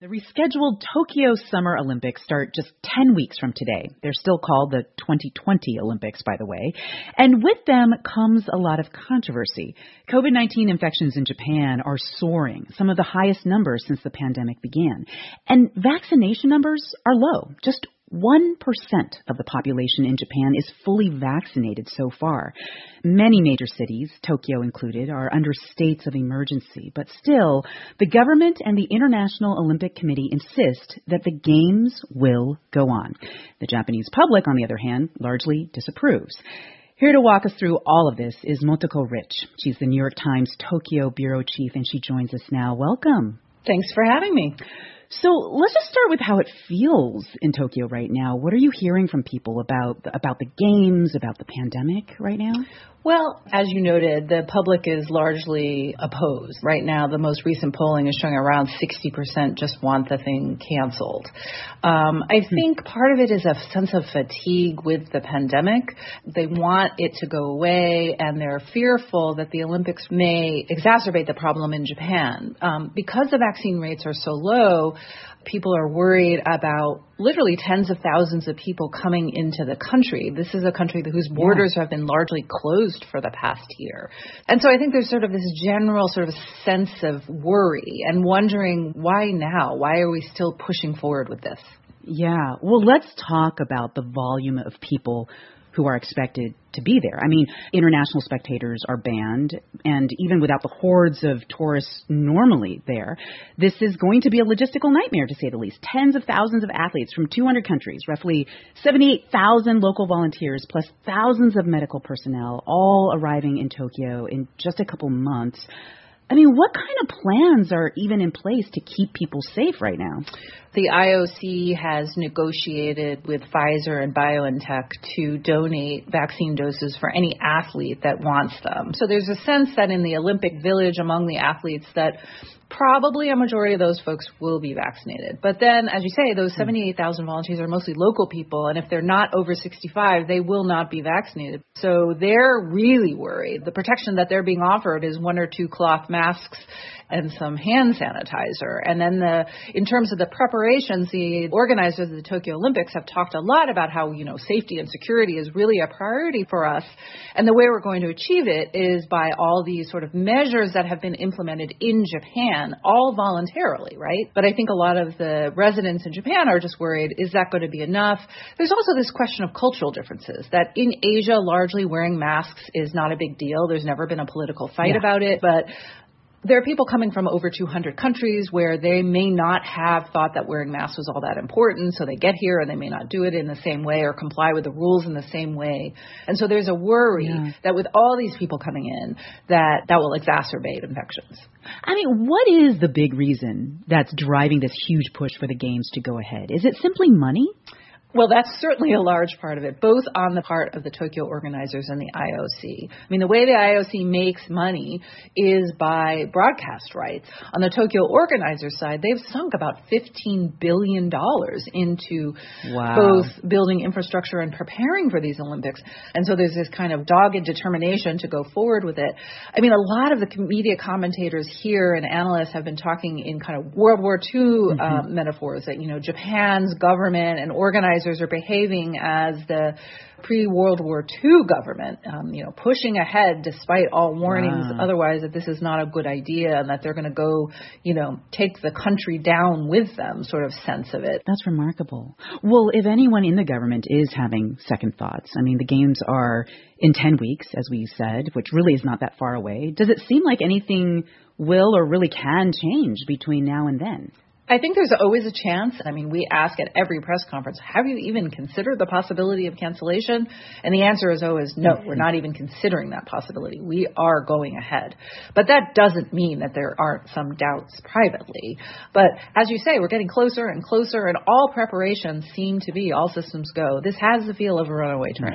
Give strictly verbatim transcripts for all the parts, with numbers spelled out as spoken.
The rescheduled Tokyo Summer Olympics start just ten weeks from today. They're still called the twenty twenty Olympics, by the way. And with them comes a lot of controversy. COVID nineteen infections in Japan are soaring, some of the highest numbers since the pandemic began. And vaccination numbers are low. Just one percent of the population in Japan is fully vaccinated so far. Many major cities, Tokyo included, are under states of emergency. But still, the government and the International Olympic Committee insist that the Games will go on. The Japanese public, on the other hand, largely disapproves. Here to walk us through all of this is Motoko Rich. She's the New York Times Tokyo bureau chief, and she joins us now. Welcome. Thanks for having me. So let's just start with how it feels in Tokyo right now. What are you hearing from people about the, about the games, about the pandemic right now? Well, as you noted, the public is largely opposed. Right now, the most recent polling is showing around sixty percent just want the thing canceled. Um, I think part of it is a sense of fatigue with the pandemic. They want it to go away, and they're fearful that the Olympics may exacerbate the problem in Japan. Um, because the vaccine rates are so low, people are worried about literally tens of thousands of people coming into the country. This is a country whose borders yeah. have been largely closed for the past year. And so I think there's sort of this general sort of sense of worry and wondering, why now? Why are we still pushing forward with this? Yeah. Well, let's talk about the volume of people who are expected to be there. I mean, international spectators are banned, and even without the hordes of tourists normally there, this is going to be a logistical nightmare, to say the least. Tens of thousands of athletes from two hundred countries, roughly seventy-eight thousand local volunteers, plus thousands of medical personnel, all arriving in Tokyo in just a couple months. I mean, what kind of plans are even in place to keep people safe right now? The I O C has negotiated with Pfizer and BioNTech to donate vaccine doses for any athlete that wants them. So there's a sense that in the Olympic Village among the athletes that probably a majority of those folks will be vaccinated. But then, as you say, those seventy-eight thousand volunteers are mostly local people, and if they're not over sixty-five, they will not be vaccinated. So they're really worried. The protection that they're being offered is one or two cloth masks and some hand sanitizer. And then the, in terms of the preparations, the organizers of the Tokyo Olympics have talked a lot about how, you know, safety and security is really a priority for us. And the way we're going to achieve it is by all these sort of measures that have been implemented in Japan, all voluntarily, right? But I think a lot of the residents in Japan are just worried, is that going to be enough? There's also this question of cultural differences, that in Asia, largely wearing masks is not a big deal. There's never been a political fight yeah. about it, but there are people coming from over two hundred countries where they may not have thought that wearing masks was all that important, so they get here and they may not do it in the same way or comply with the rules in the same way. And so there's a worry yeah. that with all these people coming in, that that will exacerbate infections. I mean, what is the big reason that's driving this huge push for the Games to go ahead? Is it simply money? Well, that's certainly a large part of it, both on the part of the Tokyo organizers and the I O C. I mean, the way the I O C makes money is by broadcast rights. On the Tokyo organizers side, they've sunk about fifteen billion dollars into wow. both building infrastructure and preparing for these Olympics. And so there's this kind of dogged determination to go forward with it. I mean, a lot of the media commentators here and analysts have been talking in kind of World War Two mm-hmm. uh, metaphors, that, you know, Japan's government and organizers are behaving as the pre-World War Two government, um, you know, pushing ahead despite all warnings wow. otherwise that this is not a good idea and that they're going to go, you know, take the country down with them, sort of sense of it. That's remarkable. Well, if anyone in the government is having second thoughts, I mean, the Games are in ten weeks, as we said, which really is not that far away. Does it seem like anything will or really can change between now and then? I think there's always a chance. I mean, we ask at every press conference, have you even considered the possibility of cancellation? And the answer is always no, we're not even considering that possibility. We are going ahead. But that doesn't mean that there aren't some doubts privately. But as you say, we're getting closer and closer, and all preparations seem to be all systems go. This has the feel of a runaway train.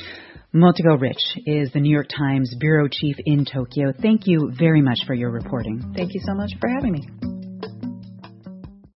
Motoko Rich is the New York Times bureau chief in Tokyo. Thank you very much for your reporting. Thank you so much for having me.